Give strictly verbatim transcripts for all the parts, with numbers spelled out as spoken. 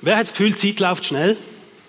Wer hat das Gefühl, die Zeit läuft schnell?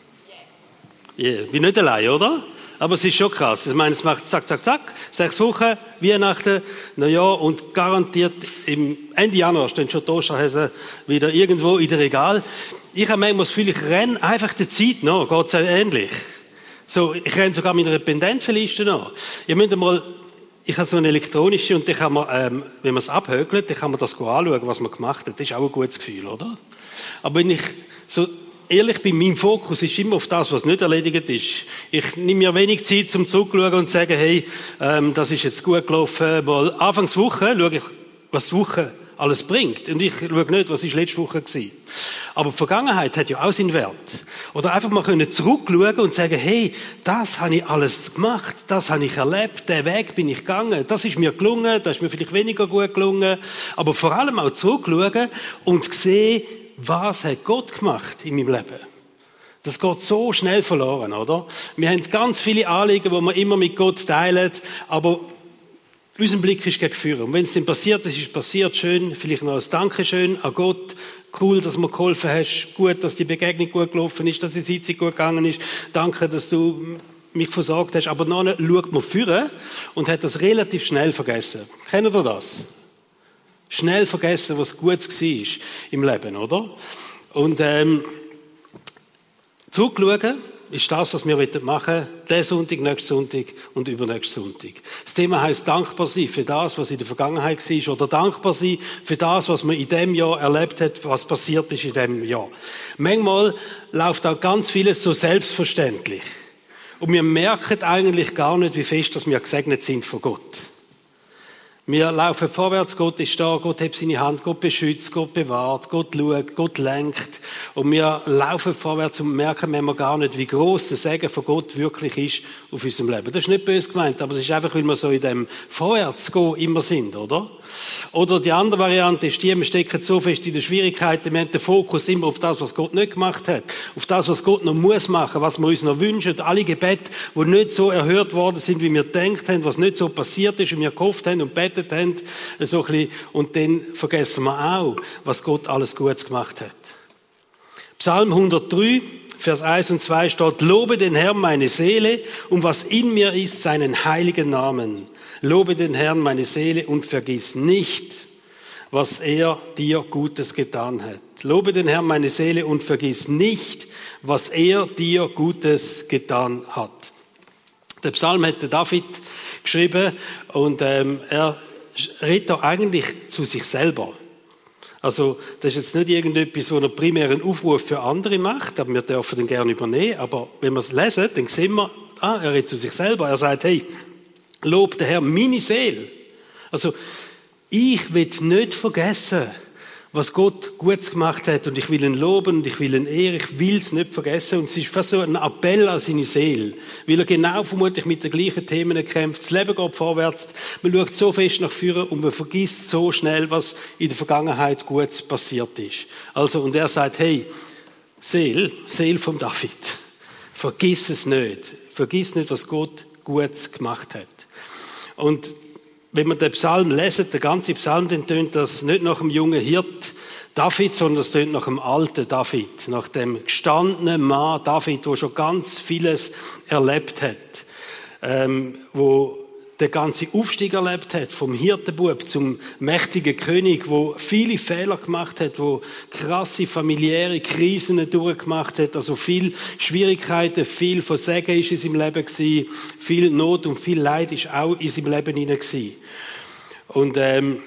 Yeah. Ich bin nicht allein, oder? Aber es ist schon krass. Ich meine, es macht zack, zack, zack. Sechs Wochen, Weihnachten, Neujahr und garantiert im Ende Januar stehen schon die Osterhasen wieder irgendwo in der Regal. Ich habe manchmal das Gefühl, ich renne einfach der Zeit nach. Geht es ähnlich? So, ich renne sogar meiner Pendenzenliste nach. Ihr müsst mal, ich habe so eine elektronische und dann kann man, ähm, wenn man es abhökelt, dann kann man das anschauen, was man gemacht hat. Das ist auch ein gutes Gefühl, oder? Aber wenn ich so ehrlich bin, mein Fokus ist immer auf das, was nicht erledigt ist. Ich nehme mir wenig Zeit, um zurückzuschauen und zu sagen, hey, ähm, das ist jetzt gut gelaufen. Mal Anfangs Woche schaue ich, was die Woche alles bringt. Und ich schaue nicht, was ist letzte Woche gewesen. Aber die Vergangenheit hat ja auch seinen Wert. Oder einfach mal können zurückschauen und sagen, hey, das habe ich alles gemacht, das habe ich erlebt, den Weg bin ich gegangen, das ist mir gelungen, das ist mir vielleicht weniger gut gelungen. Aber vor allem auch zurückschauen und sehen, was hat Gott gemacht in meinem Leben? Das geht so schnell verloren, oder? Wir haben ganz viele Anliegen, die wir immer mit Gott teilen, aber unser Blick ist gegen Führer. Und wenn es dann passiert, es ist passiert, schön, vielleicht noch ein Dankeschön an Gott. Cool, dass du mir geholfen hast. Gut, dass die Begegnung gut gelaufen ist, dass die Sitzung gut gegangen ist. Danke, dass du mich versorgt hast. Aber dann schaut man führen und hat das relativ schnell vergessen. Kennt ihr das? Schnell vergessen, was Gutes war im Leben, oder? Und ähm, zurückschauen ist das, was wir heute machen, diesen Sonntag, nächsten Sonntag und übernächsten Sonntag. Das Thema heisst dankbar sein für das, was in der Vergangenheit war, oder dankbar sein für das, was man in diesem Jahr erlebt hat, was passiert ist in diesem Jahr. Manchmal läuft auch ganz vieles so selbstverständlich. Und wir merken eigentlich gar nicht, wie fest dass wir gesegnet sind von Gott. Wir laufen vorwärts, Gott ist da, Gott hat seine Hand, Gott beschützt, Gott bewahrt, Gott schaut, Gott lenkt. Und wir laufen vorwärts und merken manchmal gar nicht, wie gross der Segen von Gott wirklich ist auf unserem Leben. Das ist nicht böse gemeint, aber es ist einfach, weil wir so in dem Vorwärtsgehen immer sind, oder? Oder die andere Variante ist die, wir stecken so fest in den Schwierigkeiten, wir haben den Fokus immer auf das, was Gott nicht gemacht hat, auf das, was Gott noch muss machen, was wir uns noch wünschen, alle Gebete, die nicht so erhört worden sind, wie wir gedacht haben, was nicht so passiert ist, wie wir gehofft haben und betet haben, so ein bisschen, und dann vergessen wir auch, was Gott alles Gutes gemacht hat. Psalm hundertdrei, Vers eins und zwei steht, Lobe den Herrn meine Seele und was in mir ist, seinen heiligen Namen. Lobe den Herrn meine Seele und vergiss nicht, was er dir Gutes getan hat. Lobe den Herrn meine Seele und vergiss nicht, was er dir Gutes getan hat. Der Psalm hat der David geschrieben und ähm, er redet da eigentlich zu sich selber. Also das ist jetzt nicht irgendetwas, wo er primär einen Aufruf für andere macht, aber wir dürfen den gerne übernehmen. Aber wenn wir es lesen, dann sehen wir, ah, er redet zu sich selber. Er sagt, hey, lob den Herrn meine Seele. Also ich will nicht vergessen, was Gott Gutes gemacht hat und ich will ihn loben und ich will ihn ehren, ich will es nicht vergessen. Und es ist fast so ein Appell an seine Seele, weil er genau vermutlich mit den gleichen Themen kämpft. Das Leben geht vorwärts, man schaut so fest nach vorne und man vergisst so schnell, was in der Vergangenheit Gutes passiert ist. Also, und er sagt, hey, Seele, Seele von David, vergiss es nicht. Vergiss nicht, was Gott Gutes gemacht hat. Und wenn man den Psalm lesen, der ganze Psalm, dann tönt das nicht nach dem jungen Hirt David, sondern das tönt nach dem alten David, nach dem gestandenen Mann David, der schon ganz vieles erlebt hat, ähm, wo der ganze Aufstieg erlebt hat, vom Hirtenbub zum mächtigen König, wo viele Fehler gemacht hat, wo krasse familiäre Krisen durchgemacht hat, also viel Schwierigkeiten, viel Versagen ist in seinem Leben gewesen, viel Not und viel Leid ist auch in seinem Leben hinein gewesen. Und ähm,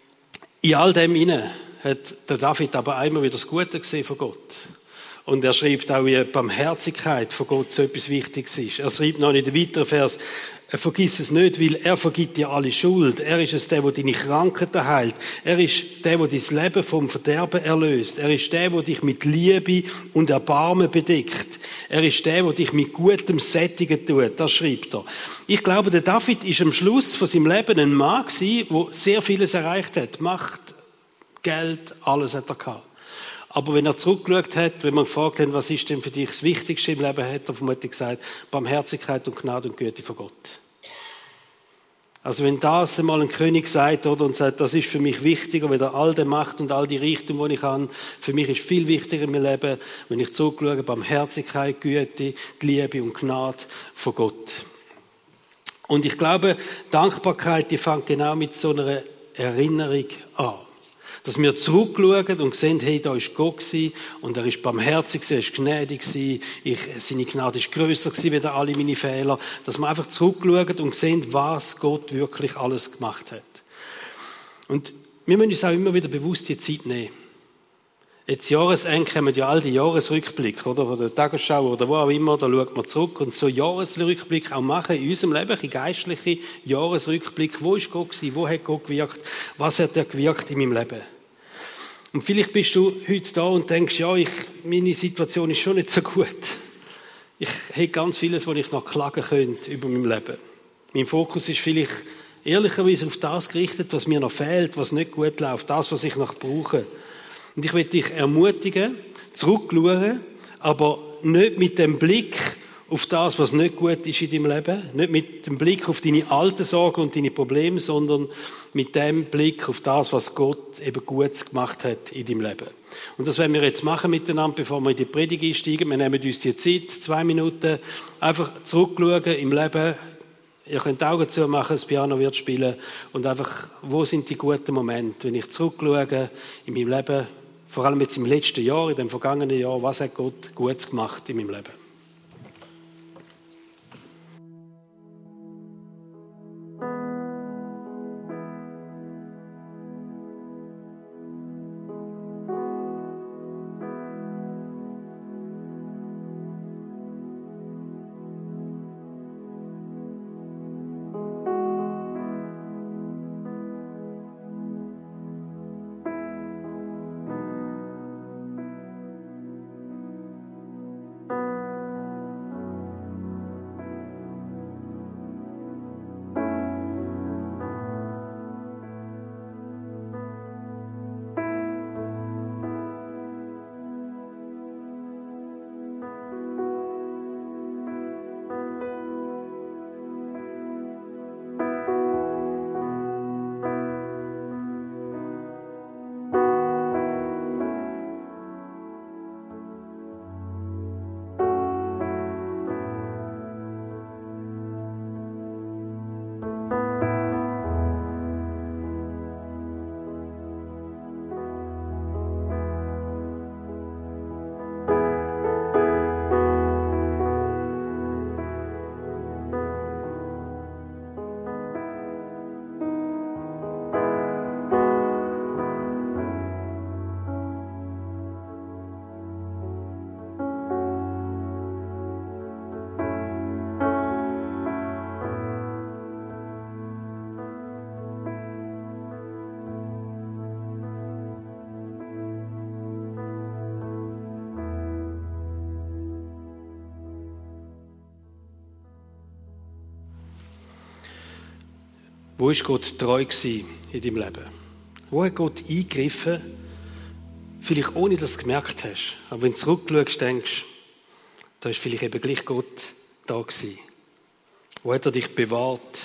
in all dem hinein hat der David aber einmal wieder das Gute gesehen von Gott. Und er schreibt auch, wie Barmherzigkeit von Gott so etwas Wichtiges ist. Er schreibt noch in den weiteren Vers, er vergisst es nicht, weil er vergibt dir alle Schuld. Er ist es, der, der deine Krankheiten heilt. Er ist der, der dein Leben vom Verderben erlöst. Er ist der, der dich mit Liebe und Erbarmen bedeckt. Er ist der, der dich mit Gutem sättigen tut. Das schreibt er. Ich glaube, der David ist am Schluss von seinem Leben ein Mann gewesen, der sehr vieles erreicht hat. Macht, Geld, alles hat er gehabt. Aber wenn er zurückgeschaut hat, wenn man gefragt hat, was ist denn für dich das Wichtigste im Leben, hat er vermutlich gesagt, Barmherzigkeit und Gnade und Güte von Gott. Also wenn das einmal ein König sagt, oder, und sagt, das ist für mich wichtiger, weder all die Macht und all die Reichtum, die ich habe, für mich ist viel wichtiger in meinem Leben, wenn ich zurückschaue, Barmherzigkeit, Güte, die Liebe und Gnade von Gott. Und ich glaube, Dankbarkeit, die fängt genau mit so einer Erinnerung an. Dass wir zurückschauen und sehen, hey, da war Gott und er war barmherzig, er war gnädig, ich, seine Gnade war grösser als alle meine Fehler. Dass wir einfach zurückschauen und sehen, was Gott wirklich alles gemacht hat. Und wir müssen uns auch immer wieder bewusst die Zeit nehmen. Jetzt Jahresende kommen ja all die Jahresrückblicke, oder? Von der Tagesschau oder wo auch immer, da schaut man zurück und so Jahresrückblick auch machen in unserem Leben, ein geistliche Jahresrückblick. Wo ist Gott gewesen? Wo hat Gott gewirkt? Was hat er gewirkt in meinem Leben? Und vielleicht bist du heute da und denkst, ja, ich, meine Situation ist schon nicht so gut. Ich habe ganz vieles, was ich noch klagen könnte über mein Leben. Mein Fokus ist vielleicht ehrlicherweise auf das gerichtet, was mir noch fehlt, was nicht gut läuft, das, was ich noch brauche. Und ich will dich ermutigen, zurückschauen, aber nicht mit dem Blick auf das, was nicht gut ist in deinem Leben, nicht mit dem Blick auf deine alten Sorgen und deine Probleme, sondern mit dem Blick auf das, was Gott eben Gutes gemacht hat in deinem Leben. Und das werden wir jetzt machen miteinander, bevor wir in die Predigt einsteigen. Wir nehmen uns die Zeit, zwei Minuten, einfach zurückschauen im Leben. Ihr könnt die Augen zumachen, das Piano wird spielen und einfach, wo sind die guten Momente, wenn ich zurückschaue in meinem Leben, vor allem jetzt im letzten Jahr, in dem vergangenen Jahr, was hat Gott Gutes gemacht in meinem Leben? Wo ist Gott treu gewesen in deinem Leben? Wo hat Gott eingegriffen, vielleicht ohne dass du es gemerkt hast? Aber wenn du zurückschaust, denkst da ist vielleicht eben gleich Gott da gewesen. Wo hat er dich bewahrt?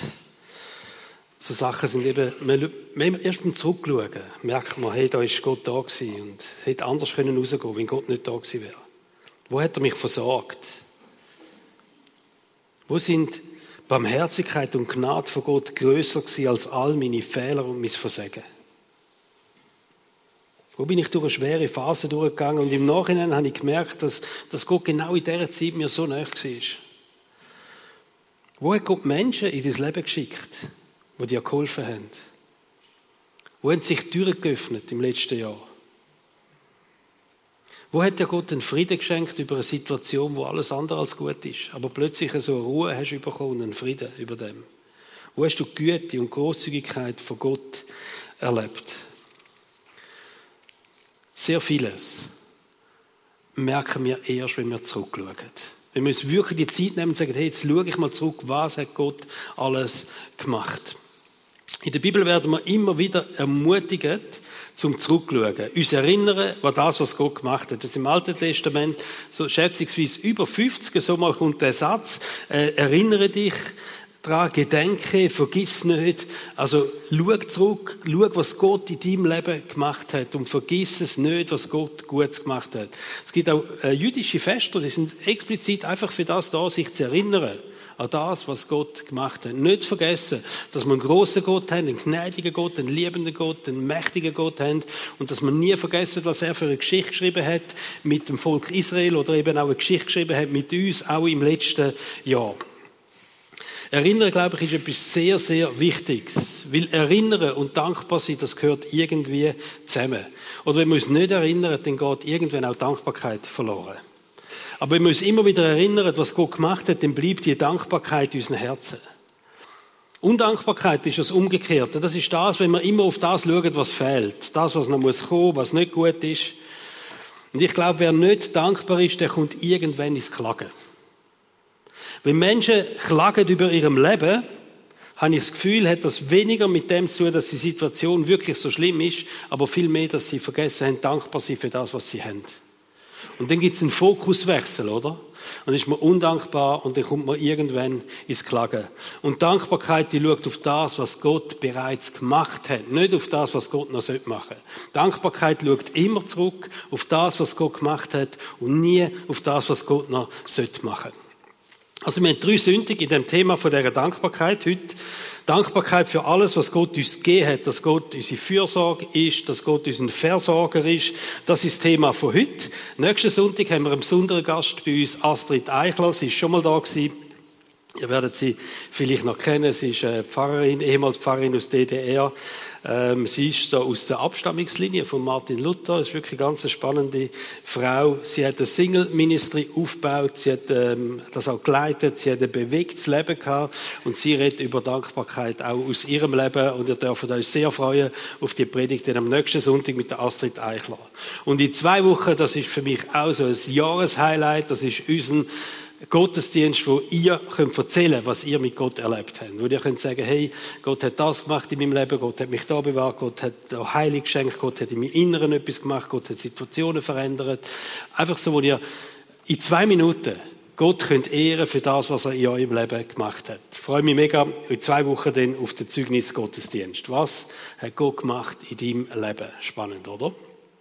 So Sachen sind eben, wenn wir erst beim Zurückschauen merkt man, hey, da ist Gott da gewesen und es hätte anders können rausgehen, wenn Gott nicht da gewesen wäre. Wo hat er mich versorgt? Wo sind Barmherzigkeit und Gnade von Gott grösser gewesen als all meine Fehler und mein Versagen? Wo bin ich durch eine schwere Phase durchgegangen und im Nachhinein habe ich gemerkt, dass, dass Gott genau in dieser Zeit mir so nahe war. Wo hat Gott Menschen in dein Leben geschickt, die dir geholfen haben? Wo haben sich Türen geöffnet im letzten Jahr? Wo hat dir Gott einen Frieden geschenkt über eine Situation, wo alles andere als gut ist, aber plötzlich so eine Ruhe hast du bekommen, einen Frieden über dem? Wo hast du die Güte und Großzügigkeit von Gott erlebt? Sehr vieles merken wir erst, wenn wir zurückschauen. Wenn wir uns wirklich die Zeit nehmen und sagen, hey, jetzt schaue ich mal zurück, was hat Gott alles gemacht. In der Bibel werden wir immer wieder ermutigt, zum Zurückschauen. Uns erinnern an das, was Gott gemacht hat. Das im Alten Testament, so schätzungsweise über fünfzig, so mal kommt der Satz, äh, erinnere dich daran, gedenke, vergiss nicht. Also schau zurück, schau, was Gott in deinem Leben gemacht hat und vergiss es nicht, was Gott Gutes gemacht hat. Es gibt auch äh, jüdische Feste, die sind explizit einfach für das da, sich zu erinnern an das, was Gott gemacht hat. Nicht zu vergessen, dass wir einen grossen Gott haben, einen gnädigen Gott, einen liebenden Gott, einen mächtigen Gott haben und dass wir nie vergessen, was er für eine Geschichte geschrieben hat mit dem Volk Israel oder eben auch eine Geschichte geschrieben hat mit uns, auch im letzten Jahr. Erinnern, glaube ich, ist etwas sehr, sehr Wichtiges. Weil Erinnern und dankbar sein, das gehört irgendwie zusammen. Oder wenn wir uns nicht erinnern, dann geht irgendwann auch Dankbarkeit verloren. Aber wenn wir uns immer wieder erinnern, was Gott gemacht hat, dann bleibt die Dankbarkeit in unseren Herzen. Undankbarkeit ist das Umgekehrte. Das ist das, wenn wir immer auf das schauen, was fehlt. Das, was noch kommen muss, was nicht gut ist. Und ich glaube, wer nicht dankbar ist, der kommt irgendwann ins Klagen. Wenn Menschen klagen über ihrem Leben, habe ich das Gefühl, hat das weniger mit dem zu tun, dass die Situation wirklich so schlimm ist, aber viel mehr, dass sie vergessen haben, dankbar zu sein für das, was sie haben. Und dann gibt es einen Fokuswechsel, oder? Und dann ist man undankbar und dann kommt man irgendwann ins Klagen. Und Dankbarkeit, die schaut auf das, was Gott bereits gemacht hat, nicht auf das, was Gott noch machen sollte. Dankbarkeit schaut immer zurück auf das, was Gott gemacht hat und nie auf das, was Gott noch machen sollte. Also wir haben drei Sündig in dem Thema von dieser Dankbarkeit heute. Dankbarkeit für alles, was Gott uns gegeben hat, dass Gott unsere Fürsorge ist, dass Gott unser Versorger ist. Das ist das Thema von heute. Nächsten Sonntag haben wir einen besonderen Gast bei uns, Astrid Eichler. Sie ist schon mal da gewesen. Ihr werdet sie vielleicht noch kennen. Sie ist eine Pfarrerin, ehemals Pfarrerin aus D D R. Ähm, sie ist so aus der Abstammungslinie von Martin Luther. Das ist wirklich eine ganz spannende Frau. Sie hat ein Single-Ministry aufgebaut. Sie hat ähm, das auch geleitet. Sie hat ein bewegtes Leben gehabt. Und sie redet über Dankbarkeit auch aus ihrem Leben. Und ihr dürft euch sehr freuen auf die Predigt am nächsten Sonntag mit der Astrid Eichler. Und in zwei Wochen, das ist für mich auch so ein Jahreshighlight. Das ist unser Gottesdienst, wo ihr könnt erzählen, was ihr mit Gott erlebt habt. Wo ihr könnt sagen, hey, Gott hat das gemacht in meinem Leben, Gott hat mich da bewahrt, Gott hat Heilung geschenkt, Gott hat in meinem Inneren etwas gemacht, Gott hat Situationen verändert. Einfach so, wo ihr in zwei Minuten Gott könnt ehren für das, was er in eurem Leben gemacht hat. Ich freue mich mega in zwei Wochen dann auf den Zeugnisgottesdienst. Was hat Gott gemacht in deinem Leben? Spannend, oder?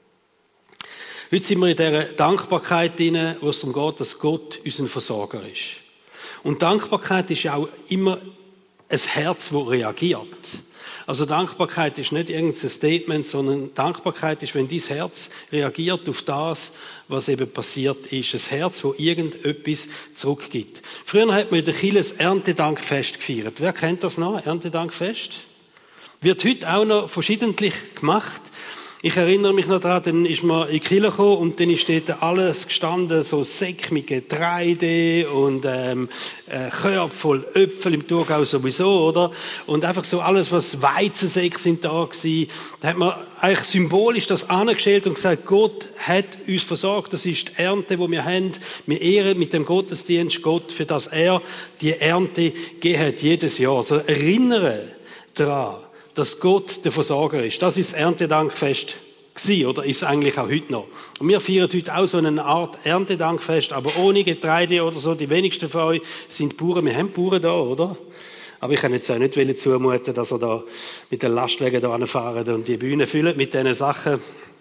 Heute sind wir in dieser Dankbarkeit drin, wo es darum geht, dass Gott unser Versorger ist. Und Dankbarkeit ist auch immer ein Herz, das reagiert. Also Dankbarkeit ist nicht irgendein Statement, sondern Dankbarkeit ist, wenn dein Herz reagiert auf das, was eben passiert ist. Ein Herz, das irgendetwas zurückgibt. Früher hat man in der Kirche das Erntedankfest gefeiert. Wer kennt das noch? Erntedankfest? Wird heute auch noch verschiedentlich gemacht. Ich erinnere mich noch daran, dann ist man in die Kirche gekommen und dann ist dort alles gestanden, so Säcke mit Getreide und ähm, äh, Körbe voll Äpfel im Thurgau sowieso, oder? Und einfach so alles, was Weizensäcke sind da gewesen. Da hat man eigentlich symbolisch das angestellt und gesagt, Gott hat uns versorgt, das ist die Ernte, die wir haben. Wir ehren mit dem Gottesdienst Gott, für das er die Ernte gegeben hat, jedes Jahr. Also erinnere daran, dass Gott der Versorger ist. Das ist das Erntedankfest gewesen, oder ist eigentlich auch heute noch. Und wir feiern heute auch so eine Art Erntedankfest, aber ohne Getreide oder so. Die wenigsten von euch sind Bauern. Wir haben Bauern da, oder? Aber ich kann jetzt auch nicht zumuten, dass er da mit den Lastwagen da anfahren und die Bühne füllen mit diesen Sachen.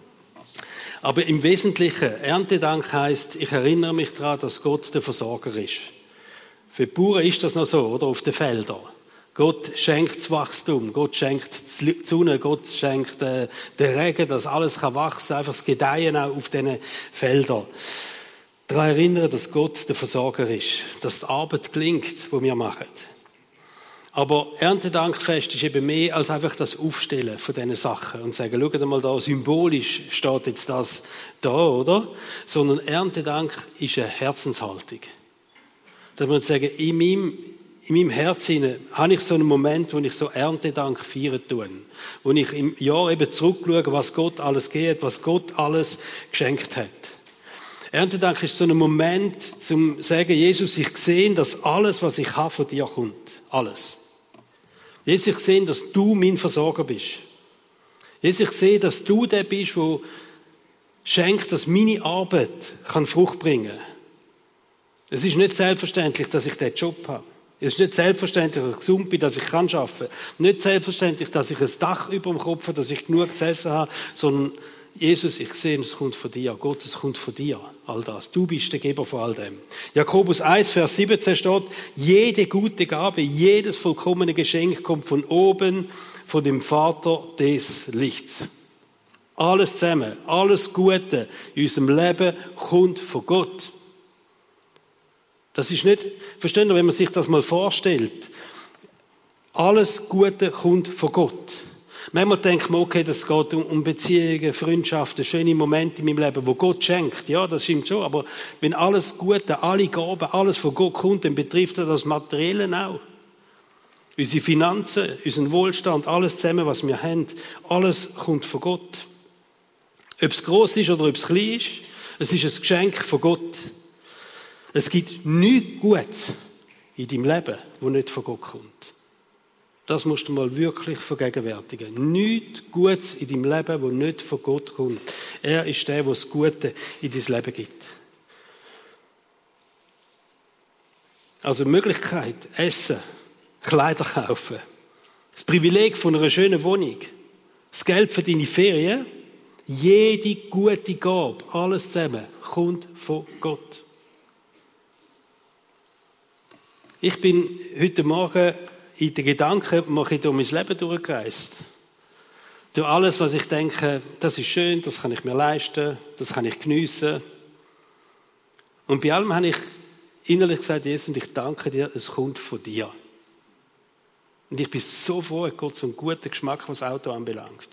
Aber im Wesentlichen, Erntedank heisst, ich erinnere mich daran, dass Gott der Versorger ist. Für die Bauern ist das noch so, oder? Auf den Feldern. Gott schenkt das Wachstum, Gott schenkt die Sonne, Gott schenkt äh, den Regen, dass alles kann wachsen, einfach das Gedeihen auch auf diesen Feldern. Daran erinnern, dass Gott der Versorger ist, dass die Arbeit gelingt, die wir machen. Aber Erntedankfest ist eben mehr als einfach das Aufstellen von diesen Sachen und sagen, schaut mal da, symbolisch steht jetzt das da, oder? Sondern Erntedank ist eine Herzenshaltung. Da muss man sagen, in meinem In meinem Herzen habe ich so einen Moment, wo ich so Erntedank feiern tue. Wo ich im Jahr eben zurückschaue, was Gott alles geht, was Gott alles geschenkt hat. Erntedank ist so ein Moment, zum zu sagen, Jesus, ich sehe, dass alles, was ich habe, von dir kommt. Alles. Jesus, ich sehe, dass du mein Versorger bist. Jesus, ich sehe, dass du der bist, der schenkt, dass meine Arbeit kann Frucht bringen kann. Es ist nicht selbstverständlich, dass ich diesen Job habe. Es ist nicht selbstverständlich, dass ich gesund bin, dass ich kann arbeiten kann. Nicht selbstverständlich, dass ich ein Dach über dem Kopf habe, dass ich genug zu essen habe, sondern Jesus, ich sehe, es kommt von dir. Gott, es kommt von dir. All das. Du bist der Geber von all dem. Jakobus eins, Vers siebzehn steht, jede gute Gabe, jedes vollkommene Geschenk kommt von oben, von dem Vater des Lichts. Alles zusammen, alles Gute in unserem Leben kommt von Gott. Das ist nicht, verstehen Sie, wenn man sich das mal vorstellt, alles Gute kommt von Gott. Manchmal denkt man, okay, das geht um Beziehungen, Freundschaften, schöne Momente in meinem Leben, wo Gott schenkt. Ja, das stimmt schon. Aber wenn alles Gute, alle Gaben, alles von Gott kommt, dann betrifft das Materielle auch. Unsere Finanzen, unseren Wohlstand, alles zusammen, was wir haben, alles kommt von Gott. Ob es gross ist oder ob es klein ist, es ist ein Geschenk von Gott. Es gibt nichts Gutes in deinem Leben, das nicht von Gott kommt. Das musst du mal wirklich vergegenwärtigen. Nichts Gutes in deinem Leben, das nicht von Gott kommt. Er ist der, der das Gute in dein Leben gibt. Also Möglichkeit, essen, Kleider kaufen, das Privileg von einer schönen Wohnung, das Geld für deine Ferien, jede gute Gabe, alles zusammen, kommt von Gott. Ich bin heute Morgen in den Gedanken, mache ich durch mein Leben durchgereist. Durch alles, was ich denke, das ist schön, das kann ich mir leisten, das kann ich geniessen. Und bei allem habe ich innerlich gesagt, Jesus, und ich danke dir, es kommt von dir. Und ich bin so froh, Gott, so einen guten Geschmack, was das Auto anbelangt.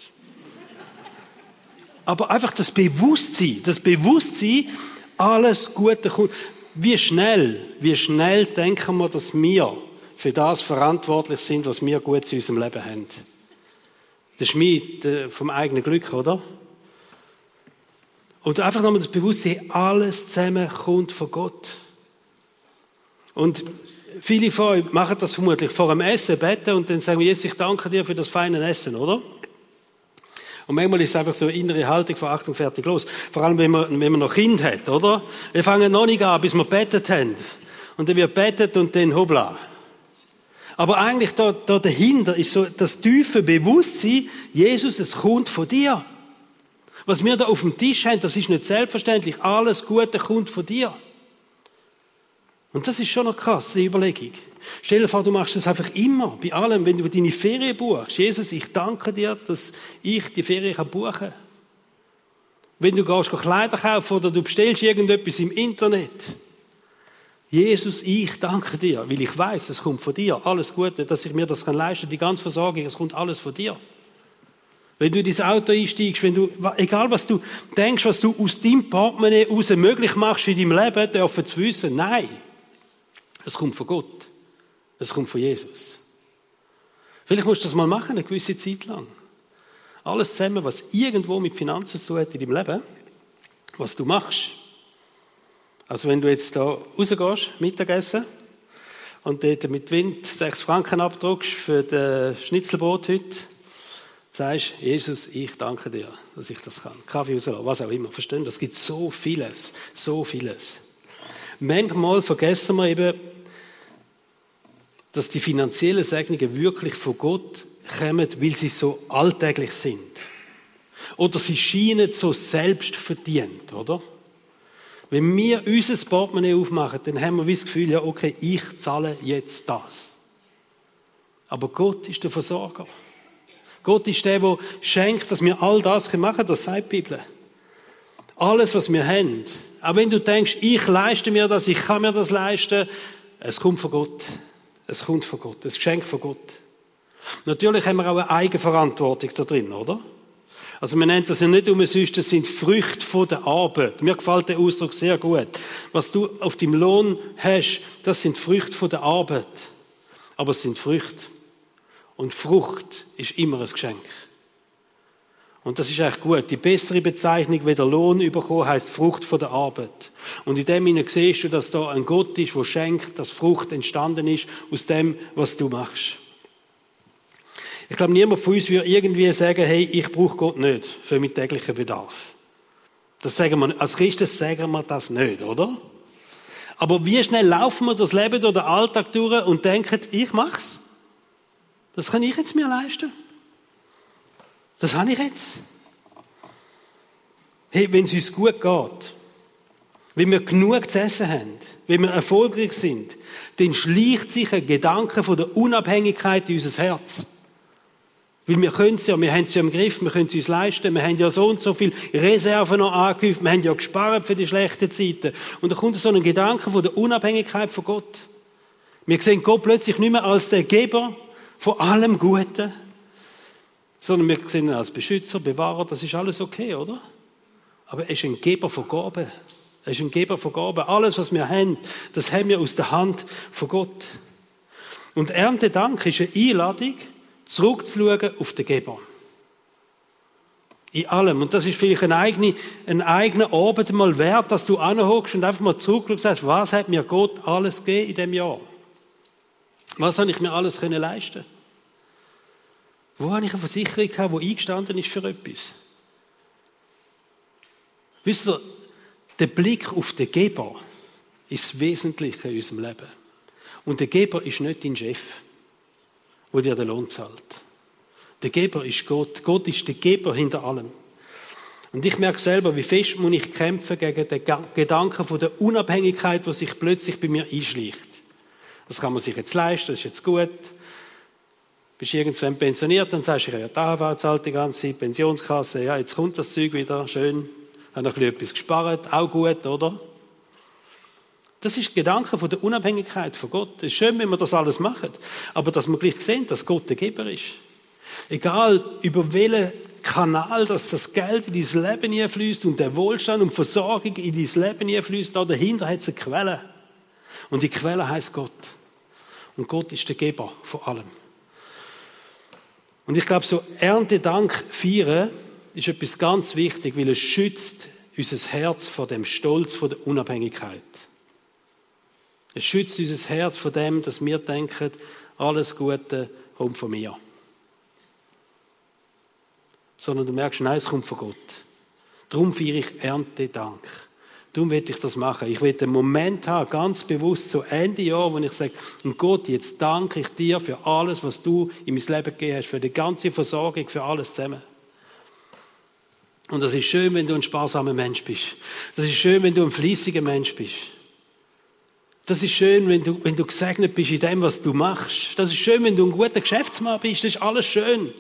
Aber einfach das Bewusstsein, das Bewusstsein, alles Gute kommt. Wie schnell, wie schnell denken wir, dass wir für das verantwortlich sind, was wir gut in unserem Leben haben. Der Schmied vom eigenen Glück, oder? Und einfach nochmal das Bewusstsein, alles zusammen kommt von Gott. Und viele von euch machen das vermutlich vor dem Essen, beten und dann sagen, Jesus, ich danke dir für das feine Essen, oder? Und manchmal ist es einfach so eine innere Haltung von Achtung, fertig, los. Vor allem, wenn man, wenn man noch Kind hat, oder? Wir fangen noch nicht an, bis wir betet haben. Und dann wird betet und dann hoppla. Aber eigentlich da, da dahinter ist so das tiefe Bewusstsein, Jesus, es kommt von dir. Was wir da auf dem Tisch haben, das ist nicht selbstverständlich. Alles Gute kommt von dir. Und das ist schon noch krass, die Überlegung. Stell dir vor, du machst das einfach immer, bei allem, wenn du deine Ferien buchst. Jesus, ich danke dir, dass ich die Ferien buchen kann. Wenn du gehst Kleider kaufen oder du bestellst irgendetwas im Internet. Jesus, ich danke dir, weil ich weiß, es kommt von dir, alles Gute, dass ich mir das leisten kann, die ganze Versorgung, es kommt alles von dir. Wenn du in dein Auto einsteigst, wenn du, egal was du denkst, was du aus deinem Portemonnaie raus möglich machst in deinem Leben, dürfen zu wissen, nein, es kommt von Gott, es kommt von Jesus. Vielleicht musst du das mal machen, eine gewisse Zeit lang. Alles zusammen, was irgendwo mit Finanzen zu tun hat in deinem Leben, was du machst. Also wenn du jetzt da rausgehst, Mittagessen, und dort mit Wind sechs Franken abdruckst für das Schnitzelbrot heute, sagst, Jesus, ich danke dir, dass ich das kann. Kaffee rauslassen, was auch immer. Verstehen? Das gibt so vieles, so vieles. Manchmal vergessen wir eben, dass die finanziellen Segnungen wirklich von Gott kommen, weil sie so alltäglich sind. Oder sie scheinen so selbstverdient, oder? Wenn wir unser Portemonnaie aufmachen, dann haben wir das Gefühl, ja, okay, ich zahle jetzt das. Aber Gott ist der Versorger. Gott ist der, der schenkt, dass wir all das machen können. Das sagt die Bibel. Alles, was wir haben. Auch wenn du denkst, ich leiste mir das, ich kann mir das leisten, es kommt von Gott. Es kommt von Gott. Es Geschenk von Gott. Natürlich haben wir auch eine Eigenverantwortung da drin, oder? Also man nennt das ja nicht umsonst, das sind Früchte von der Arbeit. Mir gefällt der Ausdruck sehr gut. Was du auf deinem Lohn hast, das sind Früchte von der Arbeit. Aber es sind Früchte. Und Frucht ist immer ein Geschenk. Und das ist eigentlich gut. Die bessere Bezeichnung, wie der Lohn bekommen, heisst Frucht von der Arbeit. Und in dem Sinne siehst du, dass da ein Gott ist, der schenkt, dass Frucht entstanden ist aus dem, was du machst. Ich glaube, niemand von uns würde irgendwie sagen, hey, ich brauche Gott nicht für meinen täglichen Bedarf. Das sagen wir, als Christen sagen wir das nicht, oder? Aber wie schnell laufen wir das Leben durch den Alltag durch und denken, ich mach's. Das kann ich jetzt mir leisten. Das habe ich jetzt. Hey, wenn es uns gut geht, wenn wir genug zu essen haben, wenn wir erfolgreich sind, dann schleicht sich ein Gedanke von der Unabhängigkeit in unser Herz. Weil wir können es ja, wir haben es ja im Griff, wir können es uns leisten, wir haben ja so und so viel Reserven noch angehäuft, wir haben ja gespart für die schlechten Zeiten. Und da kommt so ein Gedanke von der Unabhängigkeit von Gott. Wir sehen Gott plötzlich nicht mehr als der Geber von allem Guten, sondern wir sehen ihn als Beschützer, Bewahrer, das ist alles okay, oder? Aber er ist ein Geber von Gaben. Er ist ein Geber von Gaben. Alles, was wir haben, das haben wir aus der Hand von Gott. Und Erntedank ist eine Einladung, zurückzuschauen auf den Geber. In allem. Und das ist vielleicht ein eigener, ein eigener Abend mal wert, dass du anhockst und einfach mal zurückschaust und sagst, was hat mir Gott alles gegeben in diesem Jahr? Was habe ich mir alles können leisten? Wo habe ich eine Versicherung gehabt, die eingestanden ist für etwas? Wisst ihr, der Blick auf den Geber ist das Wesentliche in unserem Leben. Und der Geber ist nicht dein Chef, der dir den Lohn zahlt. Der Geber ist Gott. Gott ist der Geber hinter allem. Und ich merke selber, wie fest muss ich kämpfen gegen den Gedanken von der Unabhängigkeit, die sich plötzlich bei mir einschleicht. Das kann man sich jetzt leisten, das ist jetzt gut. Bist irgendwann pensioniert, dann sagst du, ja, die A H V zahlt die ganze Zeit, Pensionskasse, ja, jetzt kommt das Zeug wieder, schön. Habe noch etwas gespart, auch gut, oder? Das ist der Gedanke von der Unabhängigkeit von Gott. Es ist schön, wenn wir das alles machen, aber dass wir gleich sehen, dass Gott der Geber ist. Egal, über welchen Kanal dass das Geld in dein Leben hineinfließt und der Wohlstand und die Versorgung in dein Leben hineinfließt, da dahinter hat es eine Quelle. Und die Quelle heisst Gott. Und Gott ist der Geber von allem. Und ich glaube, so Erntedank feiern ist etwas ganz wichtig, weil es schützt unser Herz vor dem Stolz, vor der Unabhängigkeit. Es schützt unser Herz vor dem, dass wir denken, alles Gute kommt von mir. Sondern du merkst, nein, es kommt von Gott. Darum feiere ich Erntedank. Darum will ich das machen. Ich will einen Moment haben, ganz bewusst, so Ende Jahr, wo ich sage, und Gott, jetzt danke ich dir für alles, was du in mein Leben gegeben hast, für die ganze Versorgung, für alles zusammen. Und das ist schön, wenn du ein sparsamer Mensch bist. Das ist schön, wenn du ein fleissiger Mensch bist. Das ist schön, wenn du, wenn du gesegnet bist in dem, was du machst. Das ist schön, wenn du ein guter Geschäftsmann bist. Das ist alles schön.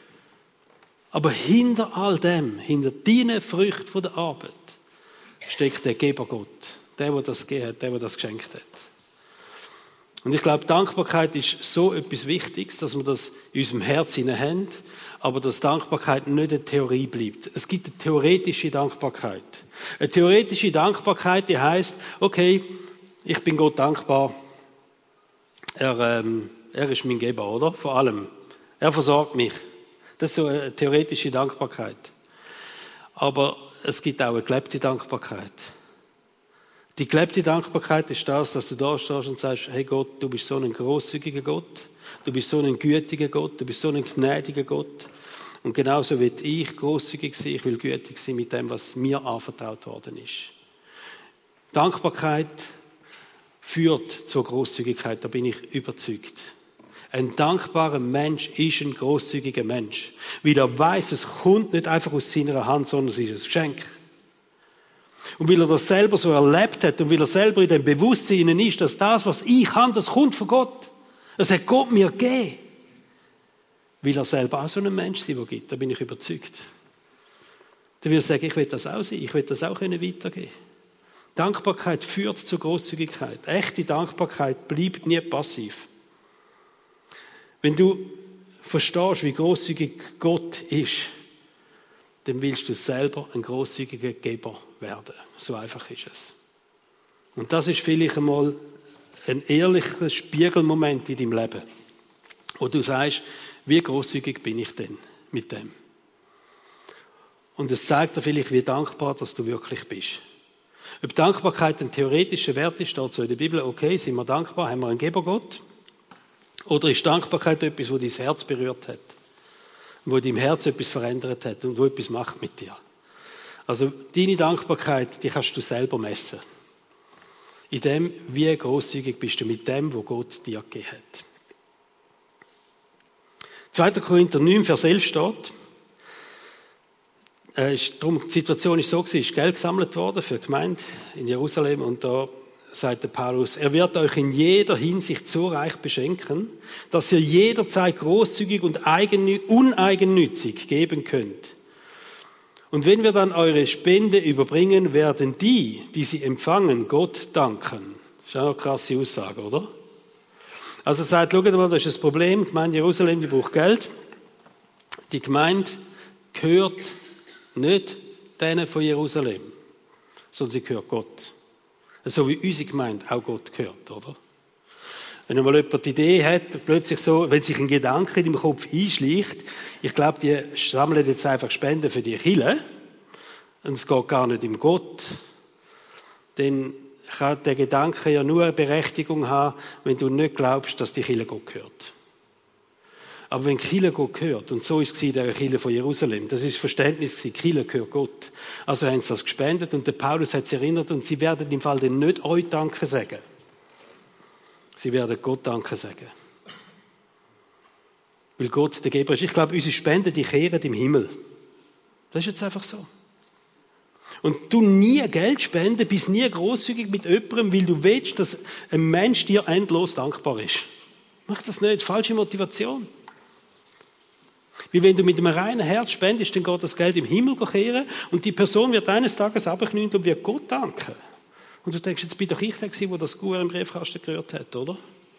Aber hinter all dem, hinter deinen Früchten von der Arbeit, steckt der Geber Gott. Der, der das gegeben hat, der, der das geschenkt hat. Und ich glaube, Dankbarkeit ist so etwas Wichtiges, dass wir das in unserem Herzen haben, aber dass Dankbarkeit nicht eine Theorie bleibt. Es gibt eine theoretische Dankbarkeit. Eine theoretische Dankbarkeit, die heisst, okay, ich bin Gott dankbar, er, ähm, er ist mein Geber, oder? Vor allem. Er versorgt mich. Das ist so eine theoretische Dankbarkeit. Aber es gibt auch eine gelebte Dankbarkeit. Die gelebte Dankbarkeit ist das, dass du da stehst und sagst, hey Gott, du bist so ein grosszügiger Gott, du bist so ein gütiger Gott, du bist so ein gnädiger Gott. Und genauso will ich grosszügig sein, ich will gütig sein mit dem, was mir anvertraut worden ist. Dankbarkeit führt zur Grosszügigkeit, da bin ich überzeugt. Ein dankbarer Mensch ist ein grosszügiger Mensch, weil er weiß, es kommt nicht einfach aus seiner Hand, sondern es ist ein Geschenk. Und weil er das selber so erlebt hat und weil er selber in dem Bewusstsein ist, dass das, was ich habe, das kommt von Gott. Das hat Gott mir gegeben. Weil er selber auch so ein Mensch sein, der gibt, da bin ich überzeugt. Der will sagen, ich will das auch sein, ich will das auch weitergeben. Dankbarkeit führt zur Grosszügigkeit. Echte Dankbarkeit bleibt nie passiv. Wenn du verstehst, wie grosszügig Gott ist, dann willst du selber ein grosszügiger Geber werden. So einfach ist es. Und das ist vielleicht einmal ein ehrlicher Spiegelmoment in deinem Leben, wo du sagst, wie grosszügig bin ich denn mit dem? Und es zeigt dir vielleicht, wie dankbar dass du wirklich bist. Ob Dankbarkeit ein theoretischer Wert ist, steht so in der Bibel, okay, sind wir dankbar, haben wir einen Gebergott? Oder ist Dankbarkeit etwas, wo dein Herz berührt hat? Wo dein Herz etwas verändert hat und wo etwas macht mit dir? Also deine Dankbarkeit, die kannst du selber messen. in dem, wie grosszügig bist du mit dem, was Gott dir gegeben hat. zweiter Korinther neun, Vers elf steht, äh, ist, darum, die Situation ist so gewesen, ist Geld gesammelt worden für die Gemeinde in Jerusalem und da sagt der Paulus, er wird euch in jeder Hinsicht so reich beschenken, dass ihr jederzeit großzügig und uneigennützig geben könnt. Und wenn wir dann eure Spende überbringen, werden die, die sie empfangen, Gott danken. Das ist auch eine krasse Aussage, oder? Also er sagt, schaut mal, das ist das Problem, die Gemeinde Jerusalem, die braucht Geld. Die Gemeinde gehört nicht denen von Jerusalem, sondern sie gehört Gott. So wie unsere Gemeinde auch Gott gehört, oder? Wenn mal jemand die Idee hat, plötzlich so, wenn sich ein Gedanke in deinem Kopf einschleicht, ich glaube, die sammeln jetzt einfach Spenden für die Kirche und es geht gar nicht um Gott, dann kann der Gedanke ja nur eine Berechtigung haben, wenn du nicht glaubst, dass die Kirche Gott gehört. Aber wenn die Kirche Gott gehört, und so war es in der Kirche von Jerusalem, das ist das Verständnis, die Kirche gehört Gott. Also haben sie das gespendet und der Paulus hat sie erinnert und sie werden im Fall dann nicht euch Danke sagen. Sie werden Gott Danke sagen. Weil Gott der Geber ist. Ich glaube, unsere Spenden, die kehren im Himmel. Das ist jetzt einfach so. Und du nie Geld spenden, bist nie grosszügig mit jemandem, weil du willst, dass ein Mensch dir endlos dankbar ist. Mach das nicht, falsche Motivation. Weil wenn du mit einem reinen Herz spendest, dann geht das Geld im Himmel kehren und die Person wird eines Tages runterknien und wird Gott danken. Und du denkst, jetzt bin doch ich der gewesen, der das Gur im Briefkasten gehört hat, oder?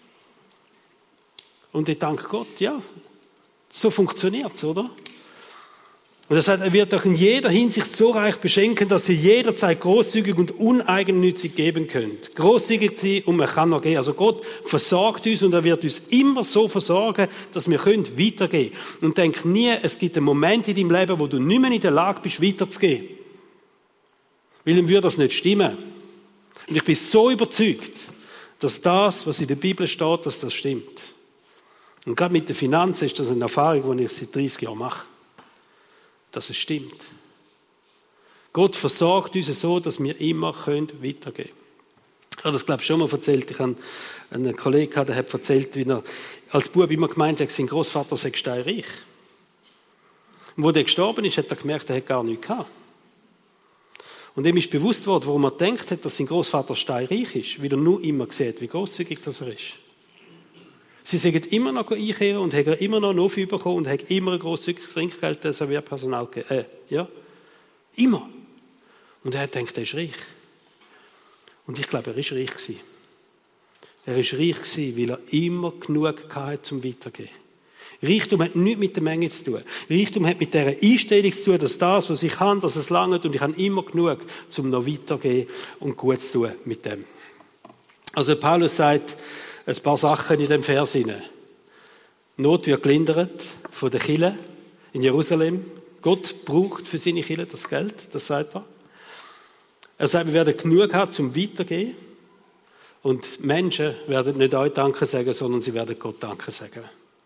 Und ich danke Gott, ja. So funktioniert es, oder? Und er sagt, er wird euch in jeder Hinsicht so reich beschenken, dass ihr jederzeit großzügig und uneigennützig geben könnt. Großzügig sein und man kann noch gehen. Also Gott versorgt uns und er wird uns immer so versorgen, dass wir können weitergehen können. Und denk nie, es gibt einen Moment in deinem Leben, wo du nicht mehr in der Lage bist, weiterzugehen. Weil dann würde das nicht stimmen. Und ich bin so überzeugt, dass das, was in der Bibel steht, dass das stimmt. Und gerade mit den Finanzen ist das eine Erfahrung, die ich seit dreißig Jahren mache. Dass es stimmt. Gott versorgt uns so, dass wir immer weitergehen können. Ich habe das, glaube ich, schon mal erzählt. Ich habe einen Kollegen, der hat erzählt, wie er als Bub immer gemeint hat, sein Großvater sei steinreich. Und wo der gestorben ist, hat er gemerkt, er hat gar nichts gehabt. Und ihm ist bewusst worden, warum er denkt hat, dass sein Großvater steinreich ist, weil er nur immer sieht, wie großzügig das er ist. Sie sagen immer noch einkehren und haben immer noch einen Aufwand bekommen und haben immer ein grosszügiges Trinkgeld dem Servierpersonal gegeben. Äh, ja, immer. Und er hat gedacht, er ist reich. Und ich glaube, er ist reich gewesen. Er ist reich gewesen, weil er immer genug hatte, zum weiterzugehen. Reichtum hat nichts mit der Menge zu tun. Reichtum hat mit dieser Einstellung zu tun, dass das, was ich kann, dass es langt und ich habe immer genug, um noch weiterzugehen und gut zu tun mit dem. Also Paulus sagt, ein paar Sachen in dem Vers hinein. Not wird gelindert von der Kirche in Jerusalem. Gott braucht für seine Kirche das Geld, das sagt er. Er sagt, wir werden genug haben zum Weitergehen. Und Menschen werden nicht euch Danke sagen, sondern sie werden Gott Danke sagen.